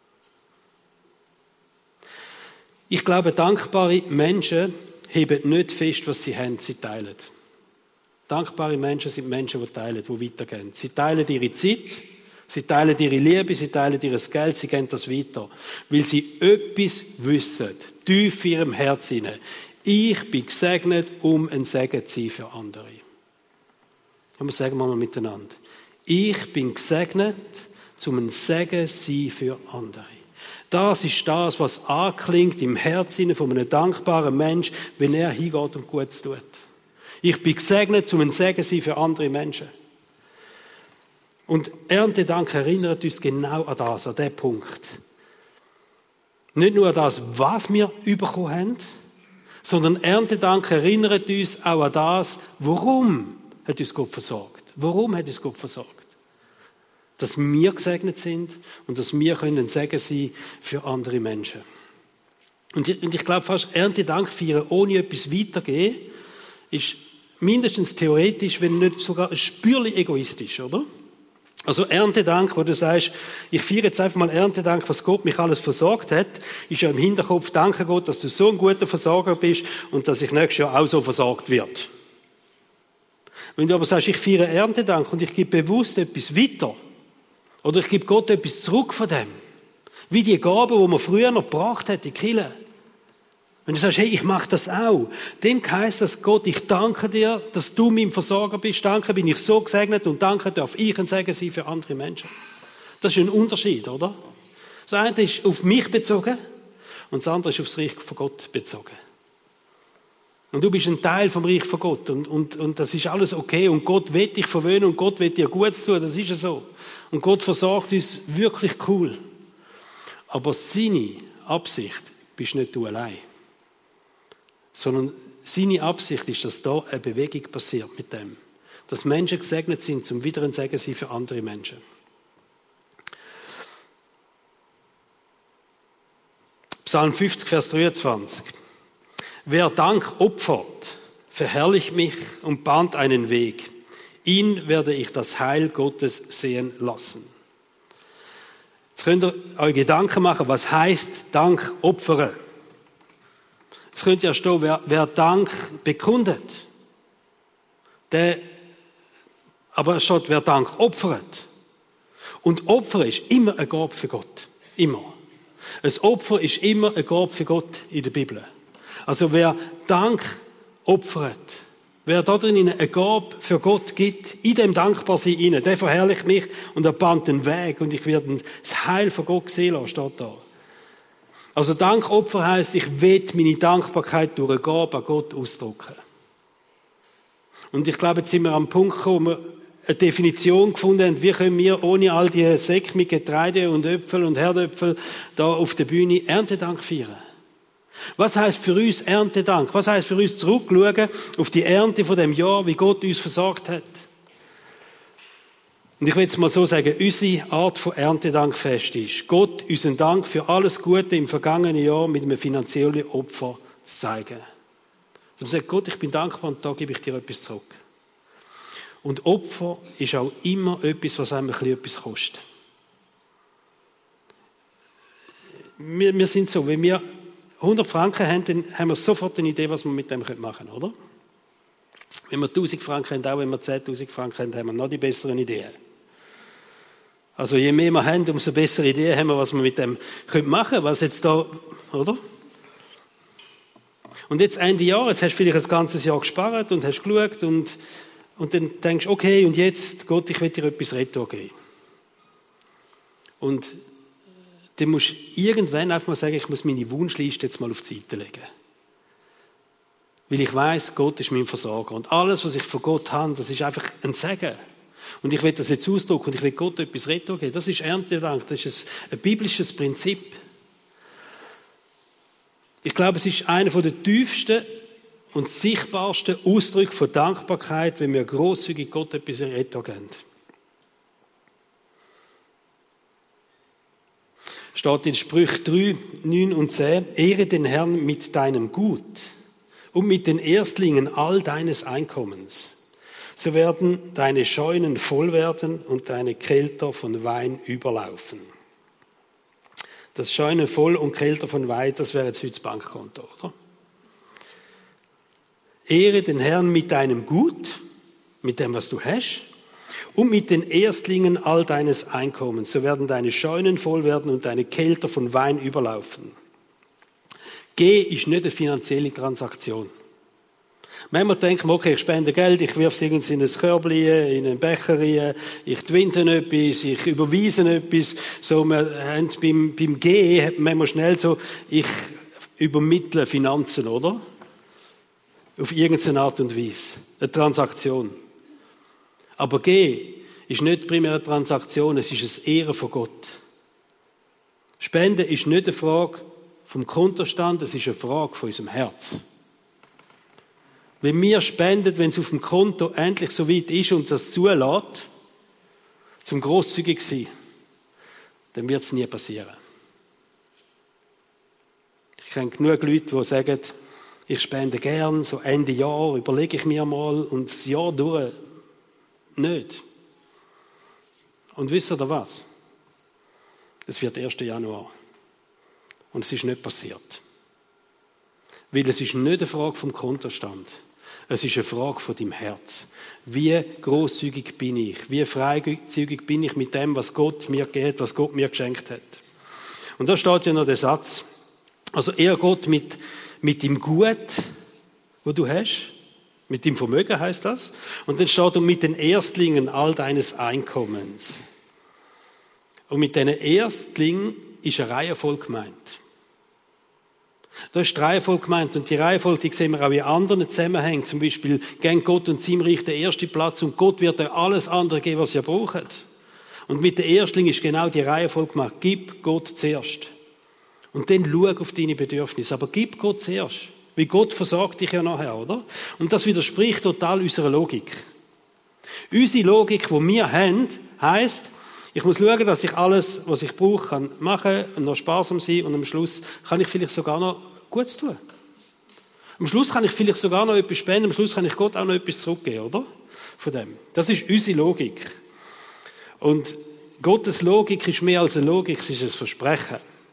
Ich glaube, dankbare Menschen heben nicht fest, was sie haben, sie teilen. Dankbare Menschen sind Menschen, die teilen, die weitergehen. Sie teilen ihre Zeit, sie teilen ihre Liebe, sie teilen ihr Geld, sie geben das weiter. Weil sie etwas wissen, tief in ihrem Herz hinein. Ich bin gesegnet, um ein Segen zu sein für andere. Und wir sagen mal miteinander. Ich bin gesegnet, um ein Segen zu sein für andere. Das ist das, was anklingt im Herzen von einem dankbaren Menschen, wenn er hingeht und Gutes tut. Ich bin gesegnet, um ein Segen zu sein für andere Menschen. Und Erntedank erinnert uns genau an das, an diesen Punkt. Nicht nur an das, was wir bekommen haben, sondern Erntedank erinnert uns auch an das, warum hat uns Gott versorgt. Warum hat uns Gott versorgt? Dass wir gesegnet sind und dass wir ein Segen sein für andere Menschen. Und ich, und ich glaube fast, Erntedank feiern ohne etwas weitergehen, ist mindestens theoretisch, wenn nicht sogar ein Spürchen egoistisch, oder? Also Erntedank, wo du sagst, ich feiere jetzt einfach mal Erntedank, was Gott mich alles versorgt hat, ist ja im Hinterkopf, danke Gott, dass du so ein guter Versorger bist und dass ich nächstes Jahr auch so versorgt wird. Wenn du aber sagst, ich feiere Erntedank und ich gebe bewusst etwas weiter, oder ich gebe Gott etwas zurück von dem, wie die Gaben, die man früher noch gebracht hat, in die Kirche. Wenn du sagst, hey, ich mache das auch, dann heisst das, Gott, ich danke dir, dass du mein Versorger bist. Danke, bin ich so gesegnet und danke darf ich ein Segen sein für andere Menschen. Das ist ein Unterschied, oder? Das eine ist auf mich bezogen und das andere ist aufs Reich von Gott bezogen. Und du bist ein Teil vom Reich von Gott und, und, und das ist alles okay und Gott will dich verwöhnen und Gott will dir Gutes tun, das ist ja so. Und Gott versorgt uns wirklich cool. Aber seine Absicht bist nicht du allein. Sondern seine Absicht ist, dass da eine Bewegung passiert mit dem. Dass Menschen gesegnet sind, zum wieder ein Segen sein für andere Menschen. Psalm fünfzig, Vers dreiundzwanzig. Wer Dank opfert, verherrlicht mich und bahnt einen Weg. Ihn werde ich das Heil Gottes sehen lassen. Jetzt könnt ihr euch Gedanken machen, was heisst Dank opfern? Es könnte ja stehen, wer, wer Dank bekundet. Der, aber es steht, wer Dank opfert. Und Opfer ist immer eine Gabe für Gott. Immer. Ein Opfer ist immer eine Gabe für Gott in der Bibel. Also wer Dank opfert, wer da drin eine Gabe für Gott gibt, in dem Dankbarsein hinein, der verherrlicht mich und er bahnt den Weg und ich werde das Heil von Gott sehen lassen, steht da. Also Dankopfer heisst, ich will meine Dankbarkeit durch eine Gabe an Gott ausdrücken. Und ich glaube, jetzt sind wir am Punkt gekommen, wo wir eine Definition gefunden haben, wie können wir ohne all die Säcke mit Getreide und Äpfel und Herdöpfel da auf der Bühne Erntedank feiern. Was heisst für uns Erntedank? Was heisst für uns zurückschauen auf die Ernte von dem Jahr, wie Gott uns versorgt hat? Und ich will jetzt mal so sagen, unsere Art von Erntedankfest ist, Gott unseren Dank für alles Gute im vergangenen Jahr mit einem finanziellen Opfer zu zeigen. Also man sagt, Gott, ich bin dankbar und da gebe ich dir etwas zurück. Und Opfer ist auch immer etwas, was einem ein bisschen etwas kostet. Wir, wir sind so, wenn wir hundert Franken haben, dann haben wir sofort eine Idee, was wir mit dem machen können, oder? Wenn wir tausend Franken haben, auch wenn wir zehntausend Franken haben, haben wir noch die besseren Ideen. Also je mehr wir haben, umso bessere Ideen haben wir, was wir mit dem machen können, was jetzt da, oder? Und jetzt Ende Jahr, jetzt hast du vielleicht ein ganzes Jahr gespart und hast geschaut und, und dann denkst du, okay, und jetzt, Gott, ich will dir etwas Retto geben. Und dann musst du irgendwann einfach mal sagen, ich muss meine Wunschliste jetzt mal auf die Seite legen. Weil ich weiss, Gott ist mein Versorger. Und alles, was ich von Gott habe, das ist einfach ein Segen. Und ich will das jetzt ausdrücken und ich will Gott etwas Retto geben. Das ist Erntedank, das ist ein, ein biblisches Prinzip. Ich glaube, es ist einer der tiefsten und sichtbarsten Ausdrücke von Dankbarkeit, wenn wir grosszügig Gott etwas Retto geben. Steht in Sprüche drei, neun und zehn, Ehre den Herrn mit deinem Gut und mit den Erstlingen all deines Einkommens. So werden deine Scheunen voll werden und deine Kelter von Wein überlaufen. Das Scheunen voll und Kelter von Wein, das wäre jetzt heute das Bankkonto, oder? Ehre den Herrn mit deinem Gut, mit dem, was du hast, und mit den Erstlingen all deines Einkommens. So werden deine Scheunen voll werden und deine Kelter von Wein überlaufen. Geh ist nicht eine finanzielle Transaktion. Manchmal denken wir, okay, ich spende Geld, ich wirf es irgendwie in ein Körbchen, in einen Becher, ich twinte etwas, ich überweise etwas. So, wir haben beim, beim Gehen hat man manchmal schnell so, ich übermittle Finanzen, oder? Auf irgendeine Art und Weise. Eine Transaktion. Aber Gehen ist nicht primär eine Transaktion, es ist ein Ehren von Gott. Spenden ist nicht eine Frage vom Kontostand, es ist eine Frage von unserem Herz. Wenn wir spenden, wenn es auf dem Konto endlich so weit ist und das zulässt, zum grosszügig sein, dann wird es nie passieren. Ich kenne genug Leute, die sagen, ich spende gern, so Ende Jahr überlege ich mir mal und das Jahr durch nicht. Und wisst ihr was? Es wird erster Januar. Und es ist nicht passiert. Weil es ist nicht eine Frage vom Kontostand. Es ist eine Frage von deinem Herz. Wie grosszügig bin ich? Wie freizügig bin ich mit dem, was Gott mir gegeben hat, was Gott mir geschenkt hat? Und da steht ja noch der Satz, also eher Gott mit, mit dem Gut, wo du hast, mit dem Vermögen heißt das. Und dann steht er mit den Erstlingen all deines Einkommens. Und mit diesen Erstlingen ist eine Reihenfolge gemeint. Da ist die Reihenfolge gemeint. Und die Reihenfolge, die sehen wir auch in anderen Zusammenhängen. Zum Beispiel, gegen Gott und seinem Reich der erste Platz und Gott wird euch alles andere geben, was ihr braucht. Und mit den Erstlingen ist genau die Reihenfolge gemacht. Gib Gott zuerst. Und dann schau auf deine Bedürfnisse. Aber gib Gott zuerst. Weil Gott versorgt dich ja nachher, oder? Und das widerspricht total unserer Logik. Unsere Logik, die wir haben, heisst, ich muss schauen, dass ich alles, was ich brauche, kann machen und noch sparsam sein und am Schluss kann ich vielleicht sogar noch Gutes tun. Am Schluss kann ich vielleicht sogar noch etwas spenden, am Schluss kann ich Gott auch noch etwas zurückgeben, oder? Von dem. Das ist unsere Logik. Und Gottes Logik ist mehr als eine Logik, es ist ein Versprechen.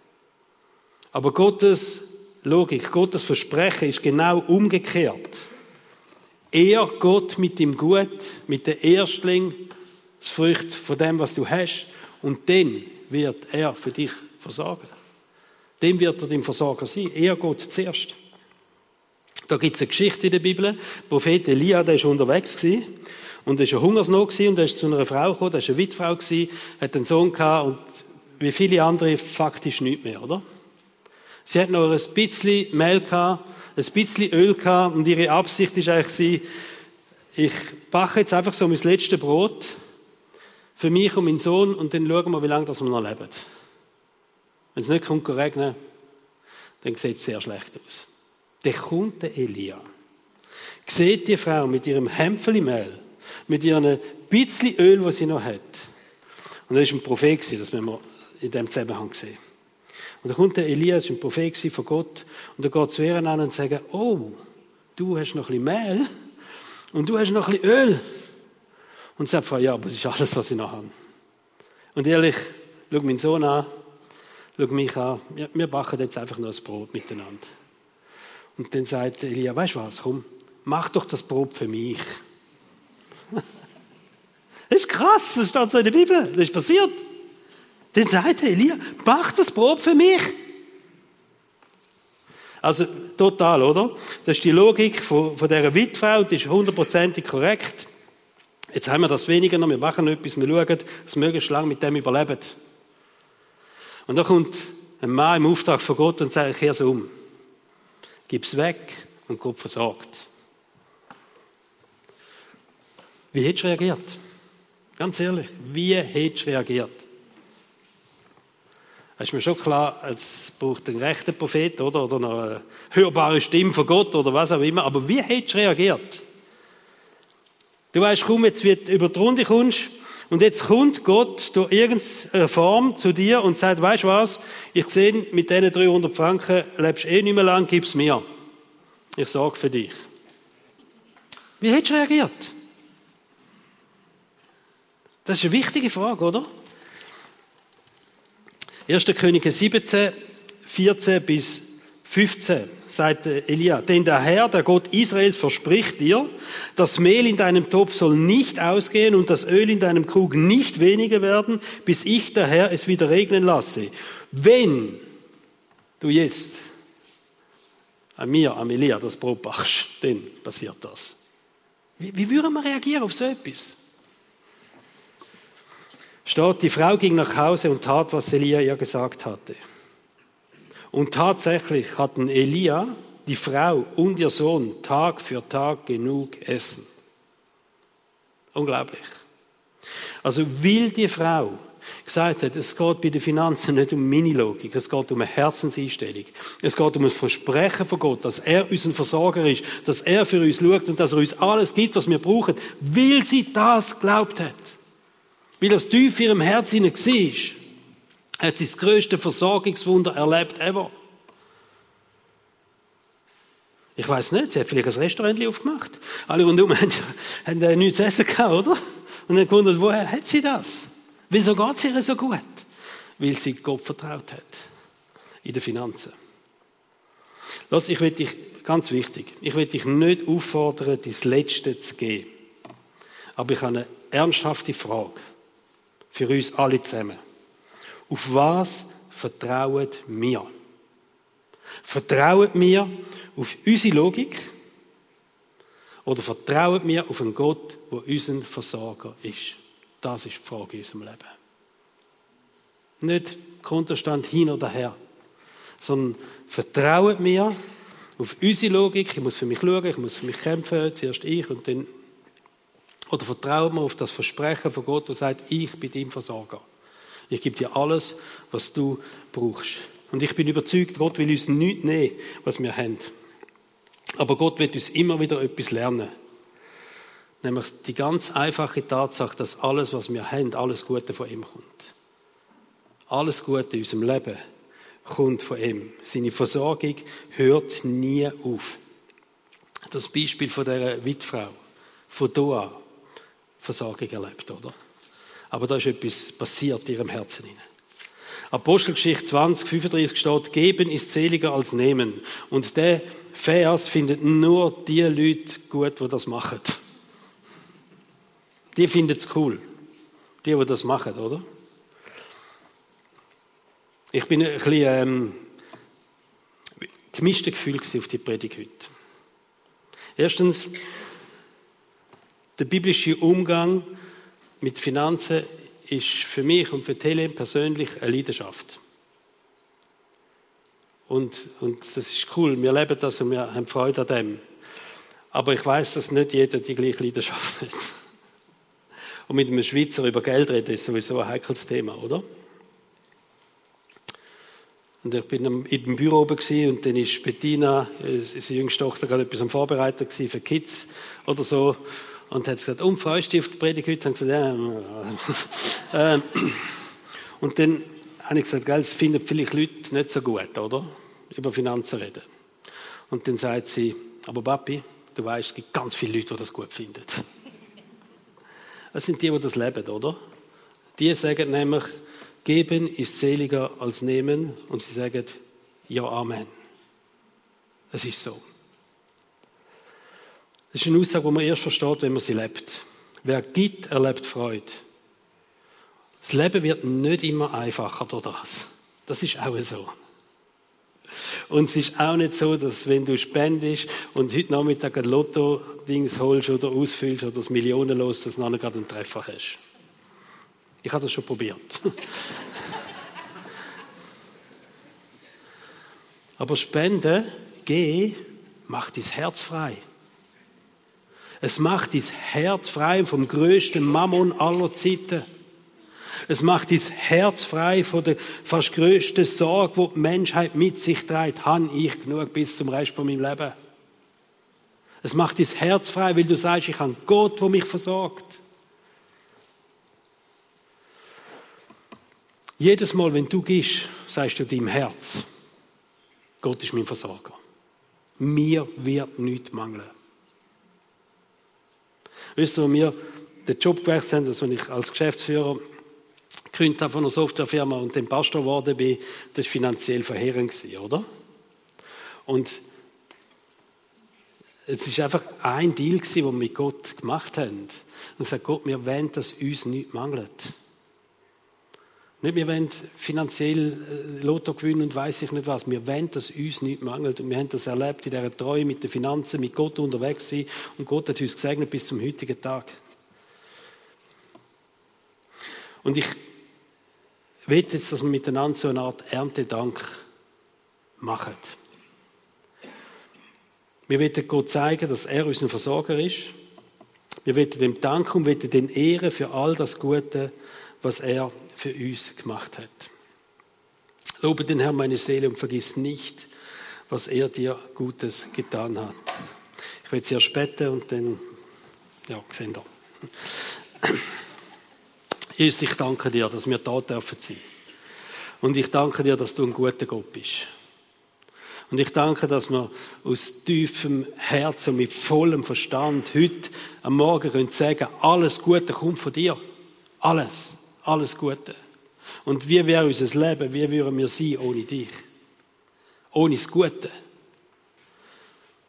Aber Gottes Logik, Gottes Versprechen ist genau umgekehrt. Er, Gott mit dem Gut, mit dem Erstling, das Frucht von dem, was du hast, und dann wird er für dich versorgen. Dann wird er dein Versorger sein. Er, Gott zuerst. Da gibt es eine Geschichte in der Bibel. Der Prophet Elia, der war unterwegs und er war Hungersnot und er ist zu einer Frau gekommen, der war eine Witfrau, hat einen Sohn gehabt und wie viele andere faktisch nichts mehr, oder? Sie hat noch ein bisschen Mehl gehabt, ein bisschen Öl gehabt und ihre Absicht war eigentlich, ich backe jetzt einfach so mein letztes Brot für mich und meinen Sohn und dann schauen wir, wie lange das wir noch leben. Wenn es nicht kommt, regnen, dann sieht es sehr schlecht aus. Dann kommt der Elia. Sieht die Frau mit ihrem Hämpfchen Mehl, mit ihrem bisschen Öl, das sie noch hat. Und er war ein Prophet, das müssen wir in diesem Zusammenhang sehen. Und dann kommt der Elia, das war ein Prophet von Gott, und er geht zu ihr an und sagt, oh, du hast noch ein bisschen Mehl und du hast noch ein bisschen Öl. Und sagt, ja, aber das ist alles, was ich noch habe. Und ehrlich, schau meinen Sohn an, schau mich an, wir, wir backen jetzt einfach noch ein Brot miteinander. Und dann sagt Elia, weißt du was, komm, mach doch das Brot für mich. Das ist krass, das steht so in der Bibel, das ist passiert. Dann sagt Elia, mach das Brot für mich. Also total, oder? Das ist die Logik von, von dieser Witfrau, die ist hundertprozentig korrekt. Jetzt haben wir das weniger noch, wir machen etwas, wir schauen, dass wir möglichst lange mit dem überleben. Und da kommt ein Mann im Auftrag von Gott und sagt, kehr so um. Gib's weg und Gott versorgt. Wie hättest du reagiert? Ganz ehrlich, wie hättest du reagiert? Es ist mir schon klar, es braucht einen rechten Prophet oder, oder noch eine hörbare Stimme von Gott oder was auch immer. Aber wie hättest du reagiert? Du weißt, komm, jetzt wird über die Runde kommst und jetzt kommt Gott durch irgendeine Form zu dir und sagt, weißt du was, ich sehe, mit diesen dreihundert Franken lebst du eh nicht mehr lang, gib es mir. Ich sorge für dich. Wie hättest du reagiert? Das ist eine wichtige Frage, oder? erster Könige siebzehn, vierzehn bis fünfzehn sagt Elia, denn der Herr, der Gott Israels, verspricht dir, das Mehl in deinem Topf soll nicht ausgehen und das Öl in deinem Krug nicht weniger werden, bis ich, der Herr, es wieder regnen lasse. Wenn du jetzt an mir, an Elia, das Brot backst, dann passiert das. Wie, wie würden wir reagieren auf so etwas? Steht, die Frau ging nach Hause und tat, was Elia ihr gesagt hatte. Und tatsächlich hatten Elia, die Frau und ihr Sohn Tag für Tag genug Essen. Unglaublich. Also weil die Frau gesagt hat, es geht bei den Finanzen nicht um Minilogik, es geht um eine Herzenseinstellung. Es geht um ein Versprechen von Gott, dass er unser Versorger ist, dass er für uns schaut und dass er uns alles gibt, was wir brauchen, weil sie das geglaubt hat. Weil das tief in ihrem Herzen war, hat sie das grösste Versorgungswunder erlebt ever. Ich weiss nicht, sie hat vielleicht ein Restaurant aufgemacht. Alle rundherum haben, haben nichts zu essen gehabt, oder? Und dann gewundert, woher hat sie das? Wieso geht es ihr so gut? Weil sie Gott vertraut hat. In den Finanzen. Lass, ich will dich ganz wichtig, ich will dich nicht auffordern, dein Letzte zu geben. Aber ich habe eine ernsthafte Frage für uns alle zusammen. Auf was vertrauen wir? Vertrauen wir auf unsere Logik oder vertrauen wir auf einen Gott, der unser Versorger ist? Das ist die Frage in unserem Leben. Nicht Konterstand hin oder her, sondern vertrauen wir auf unsere Logik, ich muss für mich schauen, ich muss für mich kämpfen, zuerst ich und dann. Oder vertrauen wir auf das Versprechen von Gott, der sagt, ich bin dein Versorger. Ich gebe dir alles, was du brauchst. Und ich bin überzeugt, Gott will uns nichts nehmen, was wir haben. Aber Gott wird uns immer wieder etwas lernen. Nämlich die ganz einfache Tatsache, dass alles, was wir haben, alles Gute von ihm kommt. Alles Gute in unserem Leben kommt von ihm. Seine Versorgung hört nie auf. Das Beispiel von dieser Witfrau, von da an, Versorgung erlebt, oder? Aber da ist etwas passiert in ihrem Herzen hinein. Apostelgeschichte zwanzig, fünfunddreißig steht, geben ist seliger als nehmen. Und der Vers findet nur die Leute gut, die das machen. Die finden es cool. Die, die das machen, oder? Ich bin ein bisschen ähm, gemischte Gefühl auf die Predigt heute. Erstens, der biblische Umgang mit Finanzen ist für mich und für Helen persönlich eine Leidenschaft. Und, und das ist cool, wir leben das und wir haben Freude an dem. Aber ich weiß, dass nicht jeder die gleiche Leidenschaft hat. Und mit einem Schweizer über Geld reden ist sowieso ein heikles Thema, oder? Und ich bin in dem Büro oben und dann ist Bettina, unsere jüngste Tochter, gerade etwas am Vorbereiten für Kids oder so. Und hat gesagt, und freust du dich auf die Predigt heute? Und, gesagt, ja. äh, und dann habe ich gesagt, gell, das finden vielleicht Leute nicht so gut, oder? Über Finanzen reden. Und dann sagt sie, aber Papi, du weißt, es gibt ganz viele Leute, die das gut finden. Das sind die, die das leben, oder? Die sagen nämlich, geben ist seliger als nehmen. Und sie sagen, ja, Amen. Es ist so. Das ist eine Aussage, die man erst versteht, wenn man sie lebt. Wer gibt, erlebt Freude. Das Leben wird nicht immer einfacher durch das. Das ist auch so. Und es ist auch nicht so, dass wenn du spendest und heute Nachmittag ein Lotto-Dings holst oder ausfüllst oder das Millionenlos, dass du noch gerade einen Treffer hast. Ich habe das schon probiert. Aber Spenden, geh, macht dein Herz frei. Es macht dein Herz frei vom grössten Mammon aller Zeiten. Es macht dein Herz frei von der fast grössten Sorge, die die Menschheit mit sich trägt. Habe ich genug bis zum Rest von meinem Leben? Es macht dein Herz frei, weil du sagst, ich habe Gott, der mich versorgt. Jedes Mal, wenn du gehst, sagst du deinem Herz, Gott ist mein Versorger. Mir wird nichts mangeln. Wisst ihr, als wir den Job gewechselt haben, also als ich als Geschäftsführer gekündigt habe von einer Softwarefirma und dann Pastor geworden bin, das war finanziell verheerend, oder? Und es war einfach ein Deal, den wir mit Gott gemacht haben. Und gesagt, Gott, wir wollen, dass uns nichts mangelt. Nicht, wir wollen finanziell Lotto gewinnen und weiss ich nicht was. Wir wollen, dass uns nichts mangelt. Und wir haben das erlebt in dieser Treue mit den Finanzen, mit Gott unterwegs sein. Und Gott hat uns gesegnet bis zum heutigen Tag. Und ich will jetzt, dass wir miteinander so eine Art Erntedank machen. Wir wollen Gott zeigen, dass er unser Versorger ist. Wir wollen ihm danken und wollen ihn ehren für all das Gute, was er für uns gemacht hat. Lobe den Herrn meine Seele und vergiss nicht, was er dir Gutes getan hat. Ich werde zuerst beten und dann, ja, sehen wir. Jesus, ich danke dir, dass wir da dürfen sein. Und ich danke dir, dass du ein guter Gott bist. Und ich danke, dass wir aus tiefem Herzen und mit vollem Verstand heute am Morgen können sagen, alles Gute kommt von dir. Alles. Alles Gute. Und wie wäre unser Leben, wie würden wir sein ohne dich? Ohne das Gute.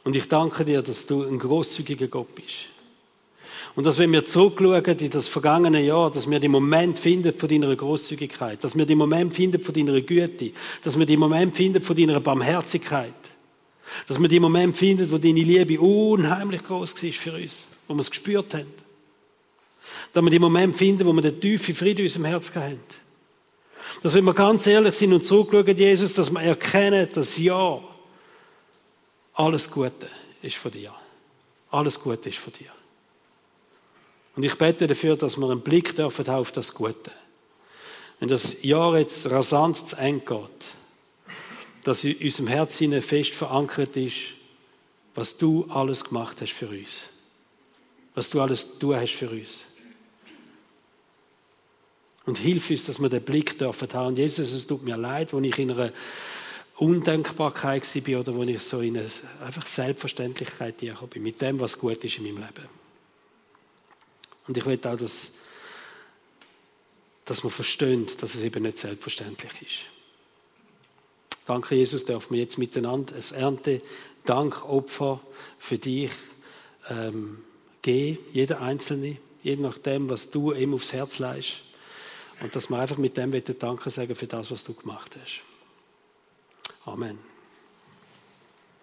Und ich danke dir, dass du ein grosszügiger Gott bist. Und dass, wenn wir zurückschauen in das vergangene Jahr, dass wir den Moment finden von deiner Grosszügigkeit, dass wir den Moment finden von deiner Güte, dass wir den Moment finden von deiner Barmherzigkeit, dass wir den Moment finden, wo deine Liebe unheimlich groß war für uns, wo wir es gespürt haben. Dass wir den Moment finden, wo wir den tiefen Frieden in unserem Herzen haben. Dass, wenn wir ganz ehrlich sind und zurückschauen, Jesus, dass wir erkennen, dass ja, alles Gute ist von dir. Alles Gute ist von dir. Und ich bete dafür, dass wir einen Blick dürfen auf das Gute. Wenn das Jahr jetzt rasant zu Ende geht, dass in unserem Herzen fest verankert ist, was du alles gemacht hast für uns. Was du alles tun hast für uns. Und hilf uns, dass wir den Blick dürfen haben. Und Jesus, es tut mir leid, wo ich in einer Undenkbarkeit war oder wo ich so in eine einfach Selbstverständlichkeit gekommen bin, mit dem, was gut ist in meinem Leben. Und ich will auch, dass, dass wir verstehen, dass es eben nicht selbstverständlich ist. Danke, Jesus, dürfen wir jetzt miteinander ein Erntedankopfer für dich ähm, geben, jeder Einzelne, je nachdem, was du ihm aufs Herz leist. Und dass wir einfach mit dem Danke sagen für das, was du gemacht hast. Amen.